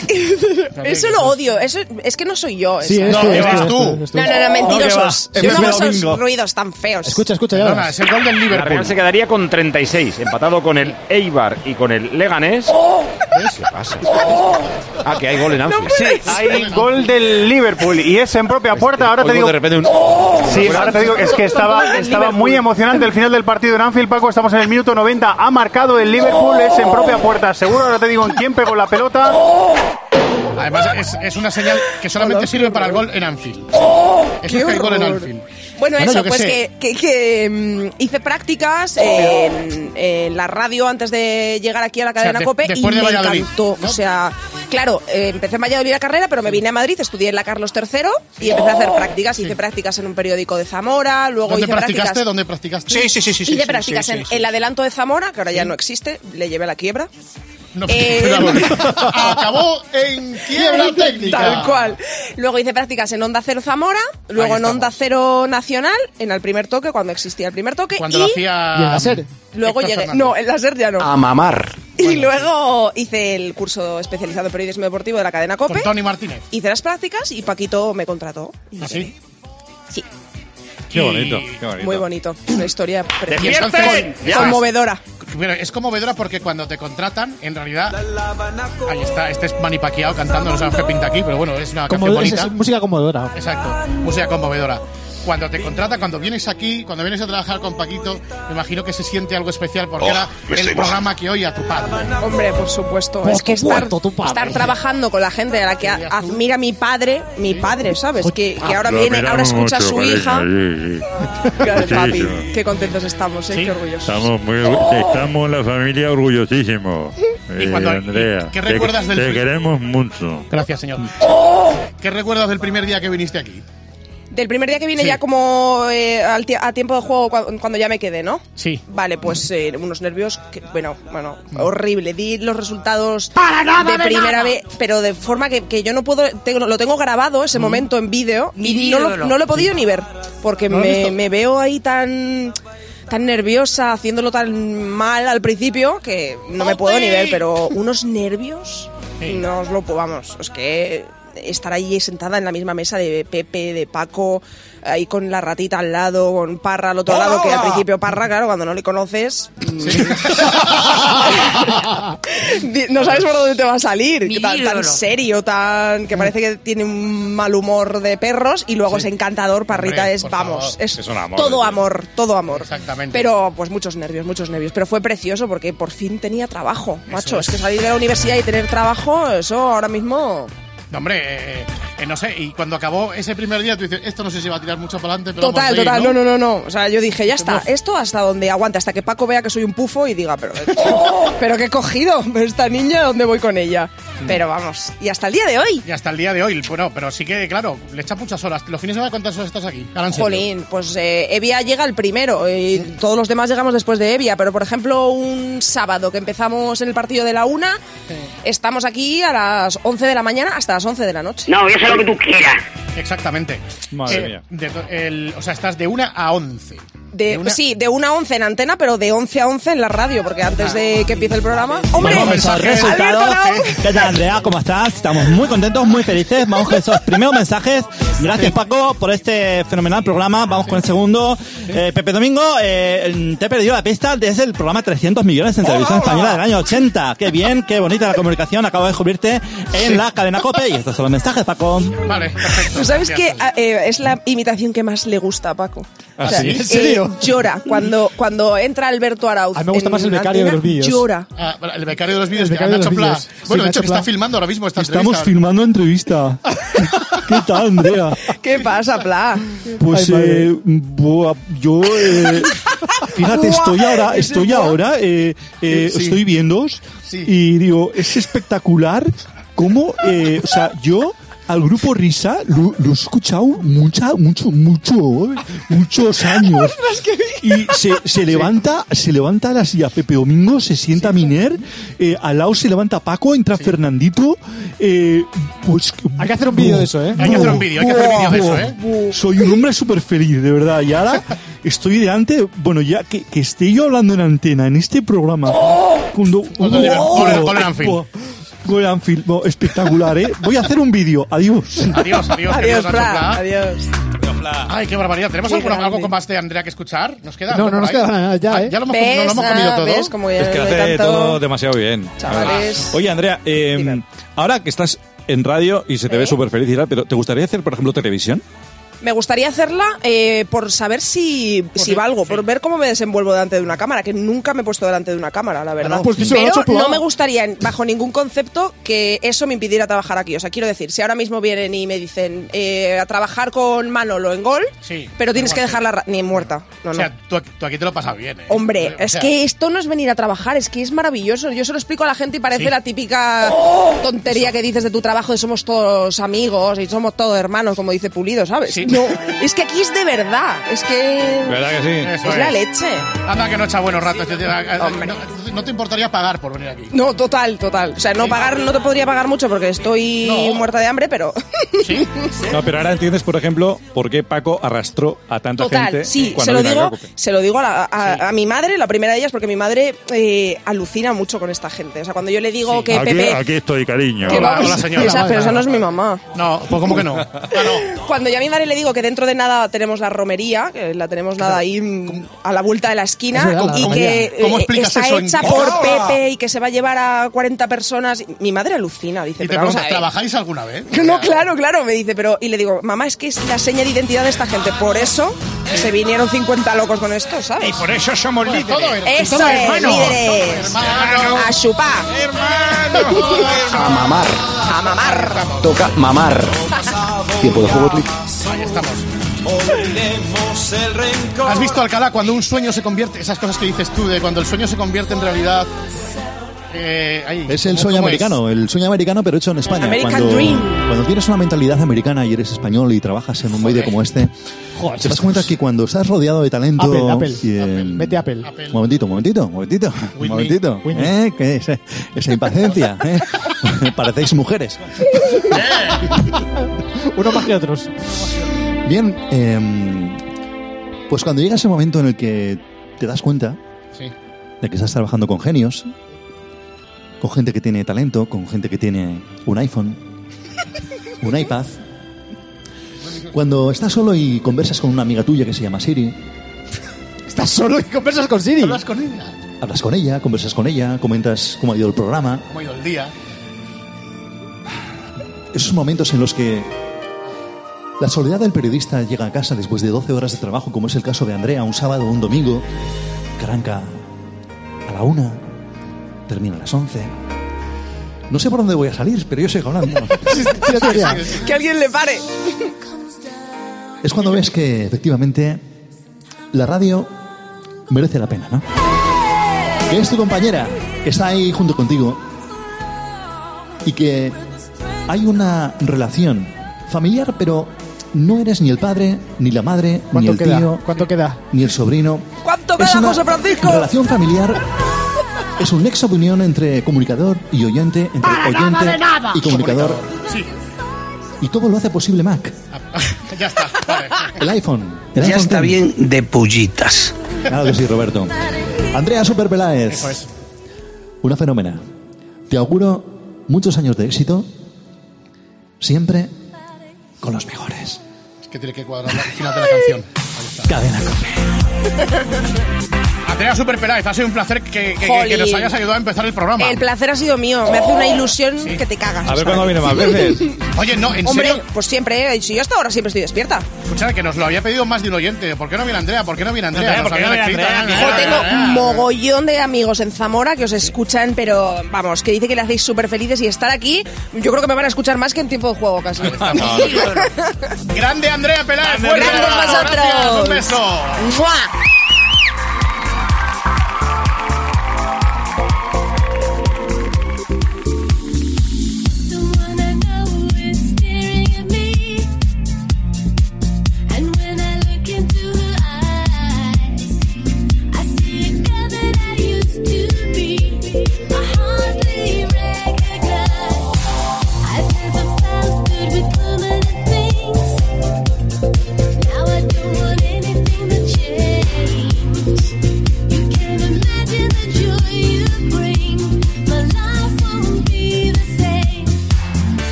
eso lo odio. Eso es que no soy yo. Sí, eso. eres tú. No, mentirosos. No, que va. No, Es esos domingo. ruidos tan feos. Escucha, ya Perdona, verás. es el gol del La Liverpool. Real se quedaría con 36, empatado con el Eibar y con el Leganés. ¿Qué pasa? Que hay gol en Anfield. Sí, hay gol del Liverpool y es en propia puerta. Ahora te digo. De repente Sí, ahora te digo, es que estaba muy emocionante el final del partido en Anfield, Paco. Estamos en el minuto 90. Ha marcado el Liverpool, es en propia puerta. Seguro, ahora te digo en quién pegó la pelota. Además, es una señal que solamente sirve para el gol en Anfield. Eso es que hay gol en Anfield. Bueno, Bueno, eso, yo qué pues sé. que hice prácticas en la radio antes de llegar aquí a la cadena COPE y después de me Valladolid, encantó. ¿no? O sea, claro, empecé en Valladolid la carrera, pero me vine a Madrid, estudié en la Carlos III y empecé a hacer prácticas. Hice prácticas en un periódico de Zamora, luego ¿Dónde hice prácticas... ¿Dónde practicaste? Sí. Hice prácticas en el Adelanto de Zamora, que ahora ya no existe, le llevé a la quiebra. No, acabó en quiebra técnica. Tal cual. Luego hice prácticas en Onda Cero Zamora, luego en Onda Cero Nacional, en el primer toque, cuando existía el primer toque. Cuando lo hacía... ¿Y en la SER? Luego Héctor llegué... Fernández. No, en la SER ya no. A mamar. Y luego hice el curso especializado en periodismo deportivo de la cadena COPE. Con Tony Martínez. Hice las prácticas y Paquito me contrató. Y ¿Así? Sí, Qué bonito. muy bonito. Una historia ¡Despierten! conmovedora. Bueno, es conmovedora porque cuando te contratan, en realidad... Ahí está, este es Manny Pacquiao cantando, no sabemos qué pinta aquí, pero bueno, es una canción bonita. Es música conmovedora. Exacto, música conmovedora. Cuando te contratan, cuando vienes aquí, cuando vienes a trabajar con Paquito, me imagino que se siente algo especial porque era el programa que oía tu padre. Hombre, por supuesto. Es que estar trabajando con la gente a la que admira mi padre, ¿sabes? Que ahora viene, ahora escucha a su hija. Claro, papi, qué contentos estamos, qué orgullosos. Estamos en la familia orgullosísimos. Y cuando- Andrea, ¿qué recuerdas del te frío? queremos mucho. Gracias, señor. ¿Qué recuerdas del primer día que viniste aquí? Del primer día que vine Sí. ya como a tiempo de juego cuando ya me quedé, ¿no? Sí. Vale, pues unos nervios, bueno, horrible. Di los resultados de primera vez, pero de forma que yo no puedo, lo tengo grabado ese momento en vídeo y no lo he podido ni ver, porque ¿No lo has visto? me veo ahí tan nerviosa, haciéndolo tan mal al principio, que no me puedo ni ver, pero unos nervios, Sí. no os lo puedo, vamos, es que estar ahí sentada en la misma mesa de Pepe, de Paco, ahí con la ratita al lado, con Parra al otro lado, que al principio Parra, claro, cuando no le conoces... no sabes por dónde te va a salir. Tan serio, tan que parece que tiene un mal humor de perros, y luego es encantador. Parrita es un amor, todo amor. Exactamente. Pero pues muchos nervios. Pero fue precioso porque por fin tenía trabajo, macho. Es que salir de la universidad y tener trabajo, eso ahora mismo... No, hombre, no sé, y cuando acabó ese primer día tú dices, esto no sé si va a tirar mucho para adelante, pero Total, vamos a ir, no. O sea, yo dije, ya está, esto hasta donde aguante, hasta que Paco vea que soy un pufo y diga, pero ¿qué he cogido? ¿Esta niña dónde voy con ella? Pero vamos, y hasta el día de hoy. Bueno, pero sí que, claro, le echas muchas horas. ¿Los fines de semana cuántas horas estás aquí? Jolín, pues Evia llega el primero y todos los demás llegamos después de Evia, pero por ejemplo un sábado que empezamos en el partido de la 1, estamos aquí a las 11 de la mañana hasta las 11 de la noche. No, yo sé lo que tú quieras. Exactamente. Madre mía. O sea, estás de 1 a 11. Sí, de 1 a 11 en antena, pero de 11 a 11 en la radio, porque antes de que empiece el programa... ¡Hombre! Vamos a resultados. ¿Qué tal, Andrea? ¿Cómo estás? Estamos muy contentos, muy felices. Vamos con esos primeros mensajes. Gracias, Paco, por este fenomenal programa. Vamos con el segundo. Pepe Domingo, te he perdido la pista desde el programa 300 millones en televisión española del año 80. Qué bien, qué bonita la comunicación. Acabo de descubrirte en la cadena COPE. Y estos son los mensajes, Paco. Vale, perfecto. ¿Tú sabes que es la imitación que más le gusta a Paco? ¿Ah, sí? ¿En serio? Llora cuando entra Alberto Arauz. A mí me gusta más el becario de los vídeos. Llora. El becario de los vídeos, Nacho Pla. Bueno, de hecho, que está filmando ahora mismo esta entrevista. Estamos filmando entrevista. ¿Qué tal, Andrea? ¿Qué pasa, Pla? Pues yo... fíjate, estoy viéndos y digo, es espectacular cómo... o sea, yo... Al grupo Risa lo he escuchado muchos años. Y se levanta la silla Pepe Domingo, se sienta Miner, al lado se levanta Paco, entra Fernandito. Pues hay que hacer un vídeo de eso, ¿eh? Hay que hacer un vídeo de eso, ¿eh? Soy un hombre súper feliz, de verdad. Y ahora estoy delante, bueno, ya que esté yo hablando en antena en este programa. Con el Anfield. Anfield, espectacular, ¿eh? Voy a hacer un vídeo. Adiós. Adiós, Pla. Adiós. Ay, qué barbaridad. ¿Tenemos algo con más de Andrea que escuchar? ¿Nos queda? No nos queda nada ya, ¿eh? Ya lo hemos comido todo. ¿Ves? Como es que hace todo demasiado bien. Chavales. Oye, Andrea, ahora que estás en radio y se te ve súper feliz y tal, pero ¿te gustaría hacer, por ejemplo, televisión? Me gustaría hacerla por saber si valgo, por ver cómo me desenvuelvo delante de una cámara, que nunca me he puesto delante de una cámara, la verdad. Pero no me gustaría, bajo ningún concepto, que eso me impidiera trabajar aquí. O sea, quiero decir, si ahora mismo vienen y me dicen a trabajar con Manolo en Gol, pero tienes que dejarla ni muerta. No, o sea, tú aquí te lo pasas bien, ¿eh? Hombre, es que esto no es venir a trabajar, es que es maravilloso. Yo se lo explico a la gente y parece la típica tontería que dices de tu trabajo, de somos todos amigos y somos todos hermanos, como dice Pulido, ¿sabes? Sí. No, es que aquí es de verdad. Es que... ¿Verdad que sí? Eso es la leche. Anda que no echa buenos ratos. ¿No te importaría pagar por venir aquí? No, total. O sea, no te podría pagar mucho porque estoy muerta de hambre, pero... ¿Sí? No, pero ahora entiendes, por ejemplo, por qué Paco arrastró a tanta gente. Sí, cuando se lo digo a mi madre, la primera de ellas, porque mi madre alucina mucho con esta gente. O sea, cuando yo le digo que Pepe... Aquí estoy, cariño. Hola, señora. Pero esa no es mi mamá. No, pues ¿cómo que no? Cuando yo a mi madre le digo que dentro de nada tenemos la romería, que la tenemos ahí a la vuelta de la esquina, y que está hecha por Pepe y que se va a llevar a 40 personas, mi madre alucina, dice. ¿Y te preguntas, ¿trabajáis alguna vez? No, claro, me dice, y le digo, mamá, es que es la seña de identidad de esta gente, por eso se vinieron 50 locos con esto, ¿sabes? Y por eso somos líderes. Eso es, líderes. A chupar. A mamar. A mamar. Toca mamar. Tiempo de juego, clic. Ahí estamos. ¿Has visto, Alcalá, cuando un sueño se convierte, esas cosas que dices tú, de cuando el sueño se convierte en realidad? Es el sueño americano, pero hecho en España. American Dream. Cuando tienes una mentalidad americana y eres español y trabajas en un medio como este, te das cuenta que cuando estás rodeado de talento... Apple. Vete Apple. Un momentito. ¿Qué es? Esa impaciencia, ¿eh? Parecéis mujeres. Uno más que otros. Bien, pues cuando llega ese momento en el que te das cuenta de que estás trabajando con genios, con gente que tiene talento, con gente que tiene un iPhone, un iPad, cuando estás solo y conversas con una amiga tuya que se llama Siri. ¿Estás solo y conversas con Siri? ¿Hablas con ella? Hablas con ella, conversas con ella, comentas cómo ha ido el programa. ¿Cómo ha ido el día? Esos momentos en los que la soledad del periodista llega a casa después de 12 horas de trabajo, como es el caso de Andrea, un sábado o un domingo, que arranca a la 1, termina a las 11. No sé por dónde voy a salir, pero yo sigo hablando. Que alguien le pare. Es cuando ves que, efectivamente, la radio merece la pena, ¿no? Que es tu compañera, que está ahí junto contigo y que hay una relación familiar, pero no eres ni el padre, ni la madre, ni el tío. ¿Cuánto queda? Ni el sobrino. ¿Cuánto queda, José Francisco? Relación familiar es un nexo de unión entre comunicador y oyente, entre oyente y comunicador. Sí. Y todo lo hace posible Mac. Ya está. Vale. El iPhone. Ya está bien de pullitas. Claro que sí, Roberto. Andrea Super Peláez. Eso es. Una fenómena. Te auguro muchos años de éxito, siempre con los mejores. Es que tiene que cuadrar el final de la canción. Cadena Cope. Andrea Super Peláez, ha sido un placer que nos hayas ayudado a empezar el programa. El placer ha sido mío. Me hace una ilusión que te cagas. A ver cuándo viene más veces. Oye, no, en Hombre, serio. pues siempre, si yo hasta ahora siempre estoy despierta. Escucha, que nos lo había pedido más de un oyente. ¿Por qué no viene Andrea? ¿Por qué no viene Andrea? ¿Por qué no viene Andrea? Yo tengo mogollón de amigos en Zamora que os escuchan, pero vamos, que dice que le hacéis súper felices y estar aquí, yo creo que me van a escuchar más que en tiempo de juego casi. Grande Andrea Peláez. Grandes vosotros. Gracias, un beso. ¡Mua!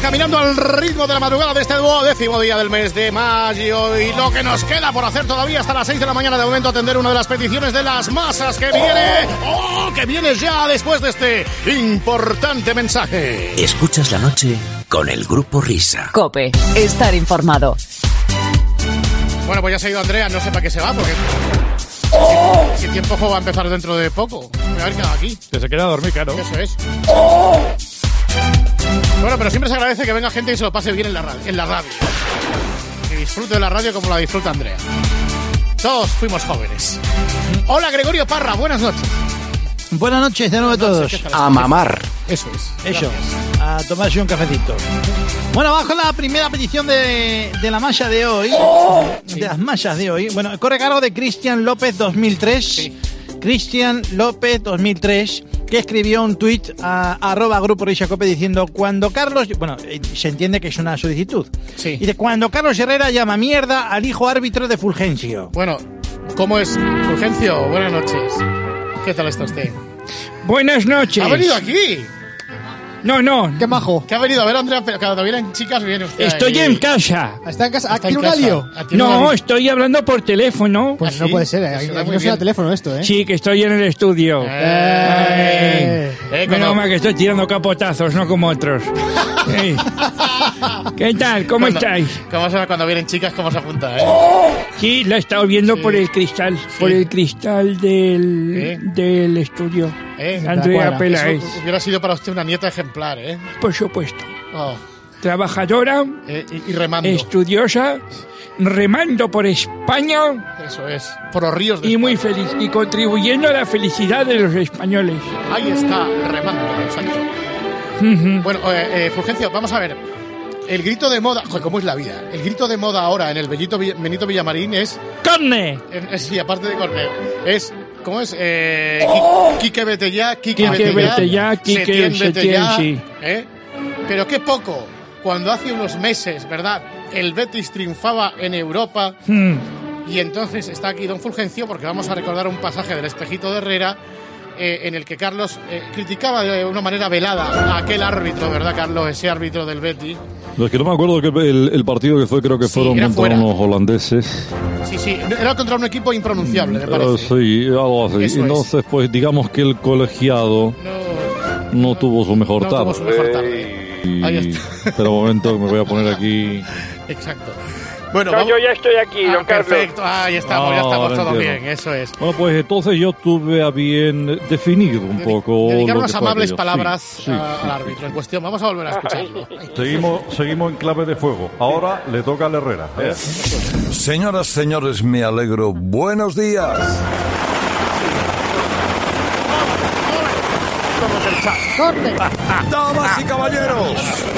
caminando al ritmo de la madrugada de este 12º día del mes de mayo y lo que nos queda por hacer todavía hasta las 6 de la mañana, de momento atender una de las peticiones de las masas que viene ya después de este importante mensaje. Escuchas la noche con el Grupo Risa. COPE, estar informado. Bueno, pues ya se ha ido Andrea, no sé para qué se va, porque si el tiempo va a empezar dentro de poco. Me voy a haber quedado aquí. Que se queda a dormir, claro. Eso es. Bueno, pero siempre se agradece que venga gente y se lo pase bien en la radio. Que disfrute de la radio como la disfruta Andrea. Todos fuimos jóvenes. Hola, Gregorio Parra, buenas noches. Buenas noches de nuevo a todos. A mamar. Eso es. Eso. A tomarse un cafecito. Bueno, vamos con la primera petición de la malla de hoy. De las mallas de hoy. Bueno, corre a cargo de Cristian López 2003. Sí. Cristian López 2003, que escribió un tuit a @Grupo Risa Cope diciendo: cuando Carlos... Bueno, se entiende que es una solicitud. Sí. Dice: cuando Carlos Herrera llama mierda al hijo árbitro de Fulgencio. Bueno, ¿cómo es? Fulgencio, buenas noches. ¿Qué tal está usted? Buenas noches. ¿Ha venido aquí? No. Qué majo. ¿Qué ha venido a ver, Andrea? Pero cuando vienen chicas, viene usted. Estoy ahí. En casa. ¿Está en casa? Está ¿Aquí en un casa. alio? No, estoy hablando por teléfono. Pues no puede ser, aquí no suena teléfono esto, ¿eh? Sí, que estoy en el estudio. Menos mal que estoy tirando capotazos, no como otros. ¿Qué tal? ¿Cómo estáis? ¿Cómo se ve cuando vienen chicas? ¿Cómo se apunta, Sí, la he estado viendo por el cristal. Sí. Por el cristal del estudio. Andrea Peláez. Hubiera sido para usted una nieta ejemplar, ¿eh? Por supuesto. Oh. Trabajadora. Y remando. Estudiosa. Remando por España. Eso es. Por los ríos de Y España. muy feliz. Y contribuyendo a la felicidad de los españoles. Ahí está, remando, exacto. Bueno, Fulgencio, vamos a ver. El grito de moda... Joder, ¿cómo es la vida? El grito de moda ahora en el Benito Villamarín es... ¡Carne! Sí, aparte de corner. Es... ¿Cómo es? Quique vete ya, Quique vete ya, Setién vete ya. Sí. Pero qué poco, cuando hace unos meses, ¿verdad? El Betis triunfaba en Europa y entonces está aquí don Fulgencio porque vamos a recordar un pasaje del Espejito de Herrera en el que Carlos criticaba de una manera velada a aquel árbitro, ¿verdad, Carlos? Ese árbitro del Betis. Es que no me acuerdo que el partido que fue, creo que fueron contra unos holandeses. Sí, era contra un equipo impronunciable, me parece. Sí, algo así. Eso entonces, pues digamos que el colegiado no tuvo su mejor tarde. Tuvo su mejor tarde. Ahí está. Espera un momento, me voy a poner aquí. Exacto. Bueno, yo ya estoy aquí, don Carlos. Perfecto, ya estamos todos bien, eso es. Bueno, pues entonces yo tuve a bien definir un poco... Dedicar unas amables palabras al árbitro en cuestión. Vamos a volver a escucharlo. Seguimos en clave de fuego. Ahora le toca al Herrera. Señoras, señores, me alegro. Buenos días. Damas y caballeros,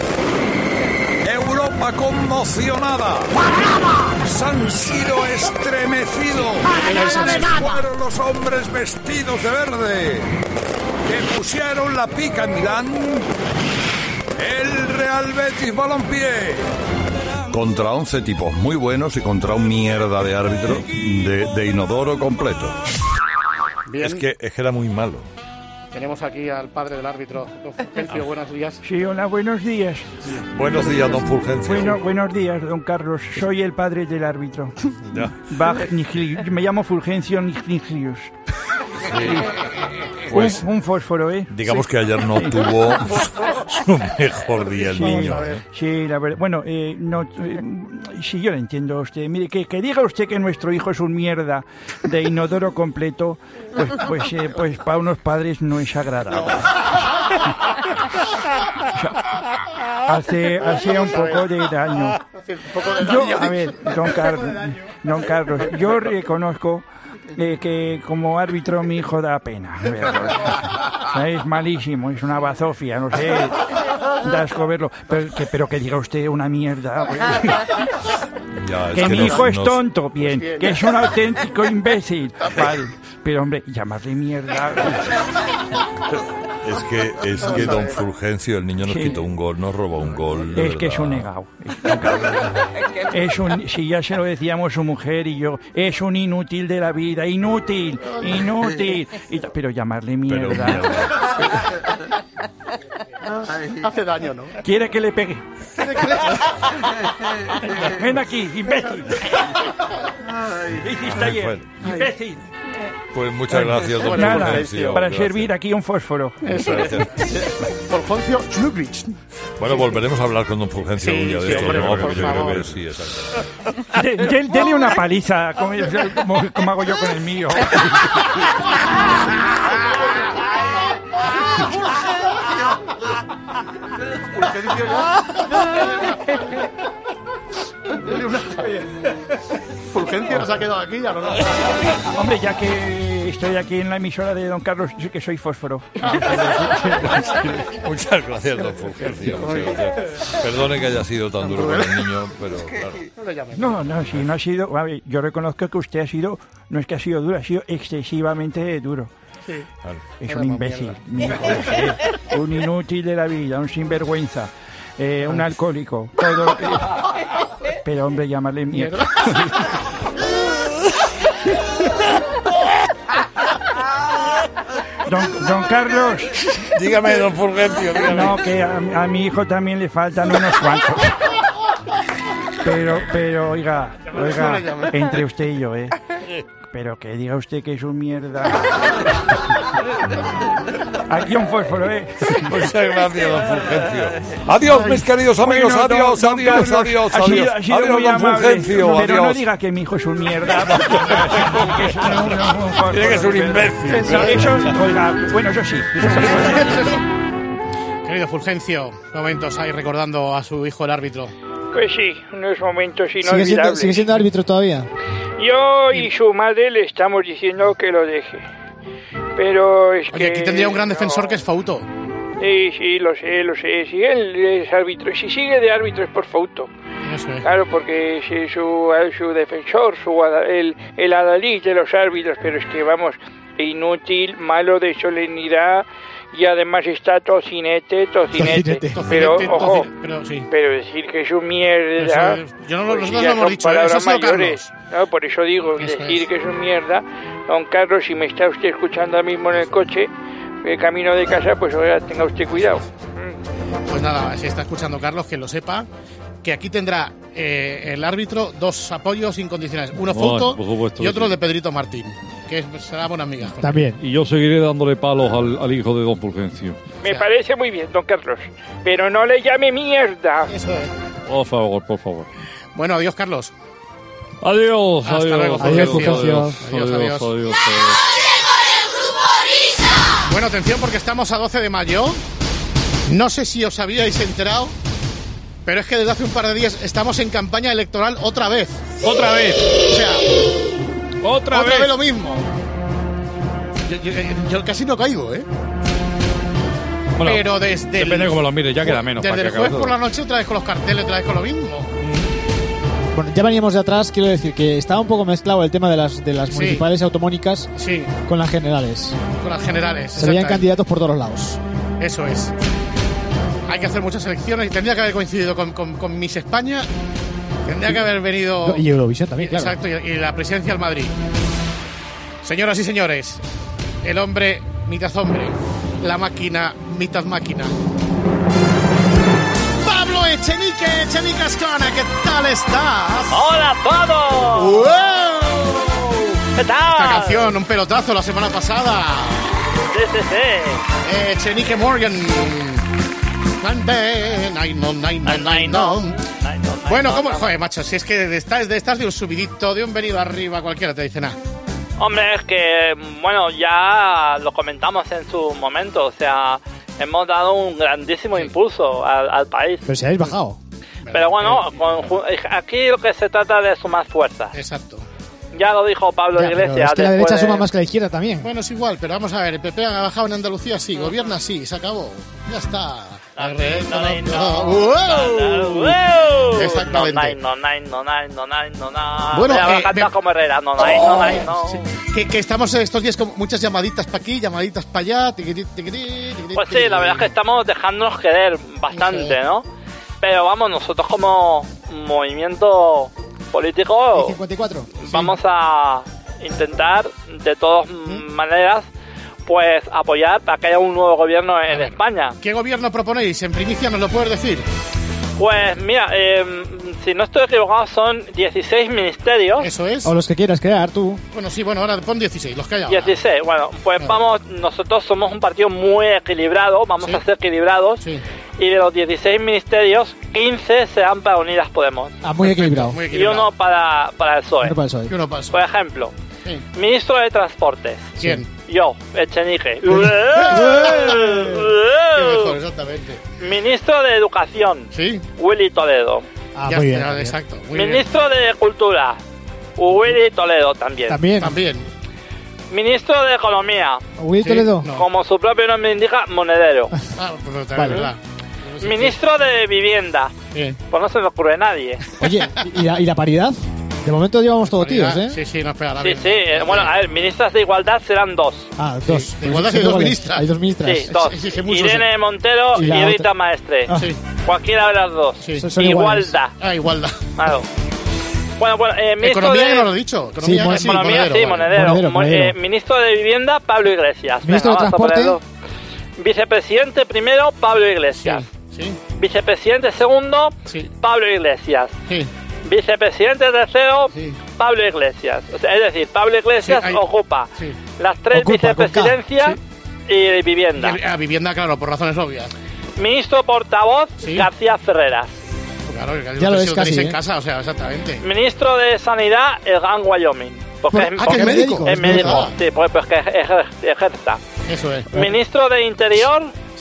Europa conmocionada, San Siro estremecido, fueron los hombres vestidos de verde que pusieron la pica en Milán, el Real Betis Balompié, contra 11 tipos muy buenos y contra un mierda de árbitro de inodoro completo. Bien. Es que era muy malo. Tenemos aquí al padre del árbitro, don Fulgencio. Buenos días. Sí, hola, buenos días. Buenos días, don Fulgencio. Buenos días, don Carlos. Soy el padre del árbitro. Ya. Me llamo Fulgencio Niglius. Sí. Pues, un fósforo, ¿eh? Digamos que ayer no tuvo su mejor día el niño. Sí, la verdad. Bueno, sí, yo lo entiendo a usted. Mire, que diga usted que nuestro hijo es un mierda de inodoro completo, pues para unos padres no es agradable. Hace un poco de daño. A ver, don Carlos, yo reconozco que como árbitro mi hijo da pena. Es malísimo, es una bazofia, no sé, da asco verlo. Pero que diga usted una mierda. Que mi hijo es tonto, bien, que es un auténtico imbécil. Vale, pero hombre, llamarle mierda. Es que don Fulgencio, el niño nos quitó un gol, nos robó un gol. Es que es un negado. Si ya se lo decíamos su mujer y yo, es un inútil de la vida, inútil. Pero llamarle mierda. Hace daño, ¿no? ¿Quiere que le pegue? Ven aquí, imbécil. ¿Qué hiciste ayer? Imbécil. Pues muchas gracias, don Nada, Fulgencio. para Gracias. servir aquí un fósforo. Muchas gracias. Fulgencio Schlubrich. Bueno, volveremos a hablar con don Fulgencio Sí, un día sí, de estos, hombre, ¿no? por Porque yo creo favor. que sí, exacto. Dele una paliza, como hago yo con el mío. Fulgencio se ha quedado aquí, ya no. Hombre, ya que estoy aquí en la emisora de don Carlos, sí que soy fósforo. Muchas gracias, don Fulgencio. Muchas gracias. Perdone que haya sido tan duro con el niño, pero claro. No, si no ha sido... A ver, yo reconozco que usted ha sido... No es que ha sido duro, ha sido excesivamente duro. Sí. Es un imbécil, un inútil de la vida, un sinvergüenza, un alcohólico, todo lo que... Pero hombre, llamarle mierda. Don Carlos. Dígame, don Fulgencio, dígame. No, que a mi hijo también le faltan unos cuantos. Pero, oiga, entre usted y yo, Pero que diga usted que es un mierda. Aquí un fósforo, Muchas gracias, don Fulgencio. Adiós, mis queridos amigos. Bueno, Adiós, don adiós, Carlos, adiós, ha sido adiós. Adiós, muy don amable, Fulgencio. Pero no Adiós. diga que mi hijo es un mierda. Tiene que ser un imbécil. Eso, oiga, bueno, eso sí. Querido Fulgencio, momentos ahí recordando a su hijo el árbitro. Pues sí, unos momentos ¿Sigue inolvidables. siendo árbitro todavía? Yo y su madre le estamos diciendo que lo deje. Pero es que... Oye, aquí tendría un gran defensor que es Fauto. Sí, lo sé. Si él es árbitro, si sigue de árbitro es por Fauto. Eso es. Claro, porque si su defensor, el adalid de los árbitros, pero es que vamos, inútil, malo de solemnidad y además está tocinete. Pero, ojo, pero decir que es un mierda... Yo no, pues nosotros ya lo hemos son dicho, eso palabras ha sido mayores. Carlos. No, por eso digo, Eso decir es. que es un mierda. Don Carlos, si me está usted escuchando ahora mismo en el coche, camino de casa, pues ahora tenga usted cuidado. Pues nada, si está escuchando Carlos, que lo sepa, que aquí tendrá el árbitro dos apoyos incondicionales. Uno Fauto por supuesto y que otro sí. de Pedrito Martín, que será buena amiga. También. Y yo seguiré dándole palos al hijo de don Fulgencio. Me parece muy bien, don Carlos, pero no le llame mierda. Eso es. Por favor, por favor. Bueno, adiós, Carlos. Adiós, Hasta adiós. luego, Adiós, Fulgencio. Fulgencio. Adiós. Bueno, atención porque estamos a 12 de mayo. No sé si os habíais enterado, pero es que desde hace un par de días estamos en campaña electoral otra vez. Otra vez. O sea, Otra vez lo mismo. Yo casi no caigo, Bueno, pero desde depende de cómo lo mires, ya queda menos. Desde para el que acabe jueves por todo. la noche otra vez con los carteles, otra vez con lo mismo. Bueno, ya veníamos de atrás, quiero decir que estaba un poco mezclado el tema de las Sí. municipales autonómicas Sí, con las generales. con las generales. Se veían exactamente. candidatos por todos los lados. Eso es. Hay que hacer muchas elecciones y tendría que haber coincidido con Miss España. Tendría que haber venido... Y Eurovisión también, claro. Exacto, y la presidencia del Madrid. Señoras y señores, el hombre, mitad hombre, la máquina, mitad máquina. Pablo Echenique Ascona, ¿qué tal estás? ¡Hola a todos! ¡Wow! ¿Qué tal? Esta canción, un pelotazo la semana pasada. Sí. Echenique Morgan. Bueno, ¿cómo? Joder, macho, si es que estás de un subidito, de un venido arriba, cualquiera te dice nada. Hombre, es que, bueno, ya lo comentamos en su momento, o sea, hemos dado un grandísimo impulso al país. Pero si habéis bajado. Pero bueno, aquí lo que se trata de sumar fuerzas. Exacto. Ya lo dijo Pablo Ya, pero Iglesias. es que la después derecha de- suma más que la izquierda también. Bueno, es igual, pero vamos a ver, el PP ha bajado en Andalucía, sí, gobierna sí, se acabó. Ya está. ¡Wow! Exactamente. No. Bueno, Voy a me- cantar como Herrera. No. Que estamos estos días con muchas llamaditas para aquí, llamaditas para allá. Pues sí, la verdad es que estamos dejándonos querer bastante, ¿no? Pero vamos, nosotros como movimiento político 54. vamos a intentar de todas maneras pues apoyar para que haya un nuevo gobierno en España. ¿Qué gobierno proponéis? En primicia nos lo puedes decir. Pues mira, si no estoy equivocado son 16 ministerios. Eso es. O los que quieras crear tú. Bueno, sí, bueno, ahora pon 16, los que hay ahora. 16, bueno, pues vamos, nosotros somos un partido muy equilibrado, vamos a ser equilibrados. Sí. Y de los 16 ministerios, 15 serán para Unidas Podemos. Muy equilibrado. Muy equilibrado. Y uno para el PSOE. Uno para el PSOE. Y uno para el PSOE. Por ejemplo, ministro de Transportes. ¿Quién? Yo, Echenique. Qué mejor, exactamente. Ministro de Educación. Sí. Willy Toledo. Ya muy bien. Exacto. Muy Ministro de Cultura. Willy Toledo también. También. Ministro de Economía. Willy Toledo. No. Como su propio nombre indica, monedero. Pues también Vale. verdad. Ministro de Vivienda. Bien. Pues no se me ocurre a nadie. Oye, ¿y la paridad? De momento llevamos todos tíos, ¿eh? Sí, nos pegará Sí, bien. sí. Bueno, a ver, ministras de Igualdad serán 2. Dos. Sí, de igualdad hay dos ministras. Hay 2 ministras. Sí, 2. Exige mucho, Irene Montero Y y la Rita otra. Maestre. Sí. Cualquiera de las dos. Sí. Son Igualdad. Igualdad. Claro. Bueno, ministro Economía, de... que no lo he dicho. Economía, Sí, Economía, sí, Monedero. Monedero. Ministro de Vivienda, Pablo Iglesias. Ministro de vamos a Transporte. ponerlo. Vicepresidente primero, Pablo Iglesias. Sí. Vicepresidente segundo, Pablo Iglesias. Sí. Vicepresidente tercero, Pablo Iglesias. O sea, es decir, Pablo Iglesias ocupa las 3 vicepresidencias y vivienda. Vivienda, claro, por razones obvias. Ministro portavoz, García Ferreras. Claro, Ya lo lo es casi, tenéis en ¿eh? casa, o sea, exactamente. Ministro de Sanidad, el Gran Wyoming. Porque que es médico. Es médico, sí, pues que ejerza. Eso es. Ministro de Interior,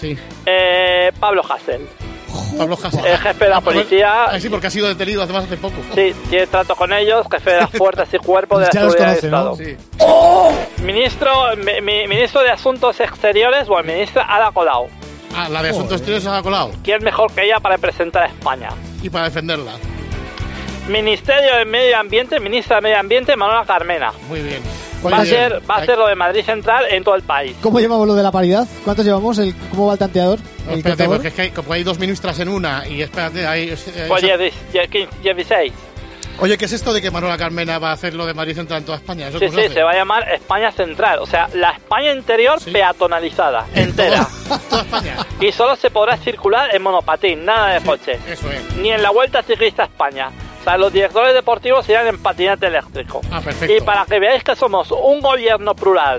Pablo Hasél. Pablo Hasél. El jefe de la policía. Sí, porque ha sido detenido además hace poco. Sí, tiene trato con ellos, jefe de las fuerzas y cuerpos de la Ya los seguridad conoce, del Estado. ¿no? Sí. Ministro de Asuntos Exteriores, o el ministro Ada Colau. La de Asuntos Exteriores Ada Colau. ¿Quién mejor que ella para representar a España? Y para defenderla. Ministerio de Medio Ambiente, ministra de Medio Ambiente, Manuela Carmena. Muy bien. Va a ser lo de Madrid Central en todo el país. ¿Cómo llevamos lo de la paridad? ¿Cuántos llevamos? ¿Cómo va el tanteador? No, espérate, porque es que como hay 2 ministras en una y espérate, hay... Pues 16. Oye, ¿qué es esto de que Manuela Carmena va a hacer lo de Madrid Central en toda España? ¿Eso Sí, cómo se hace? se va a llamar España Central. O sea, la España interior peatonalizada, entera. Toda España. Y solo se podrá circular en monopatín, nada de coche. Eso es. Ni en la Vuelta Ciclista a España. O sea, los directores deportivos irán en patinete eléctrico. Perfecto. Y para que veáis que somos un gobierno plural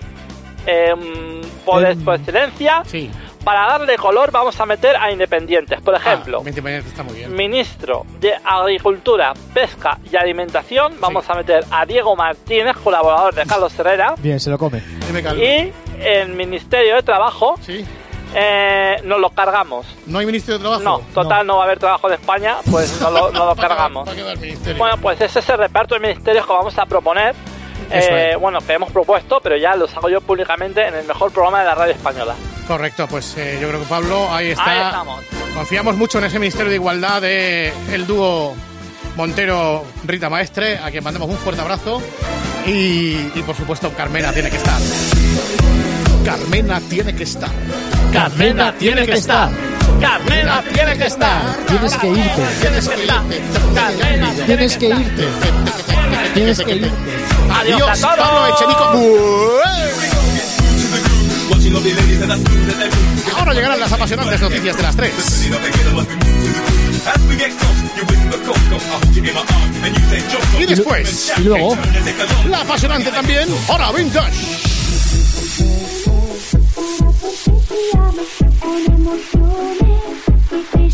por excelencia, para darle color vamos a meter a independientes. Por ejemplo, Está muy bien. ministro de Agricultura, Pesca y Alimentación, vamos a meter a Diego Martínez, colaborador de Carlos Herrera. Bien, se lo come. Y el Ministerio de Trabajo nos lo cargamos. ¿No hay Ministerio de Trabajo? No, total, no va a haber trabajo de España, pues no lo cargamos. ¿Para qué va el ministerio? Bueno, pues ese es el reparto de ministerios que vamos a proponer. Bueno, que hemos propuesto, pero ya los hago yo públicamente en el mejor programa de la radio española. Correcto, pues yo creo que Pablo, ahí está. Ahí estamos. Confiamos mucho en ese Ministerio de Igualdad del dúo Montero-Rita Maestre, a quien mandamos un fuerte abrazo. Y por supuesto, Carmena tiene que estar. Carmena tiene que estar. Carmena tiene que estar. Carmena tiene que estar. Tienes que irte. Tienes que irte. Tienes que irte. Tienes que irte. Adiós a todos. Pablo Echenico. Ahora llegarán las apasionantes noticias de las 3. Y después, y luego, la apasionante también, Hora Vintage. Emociones,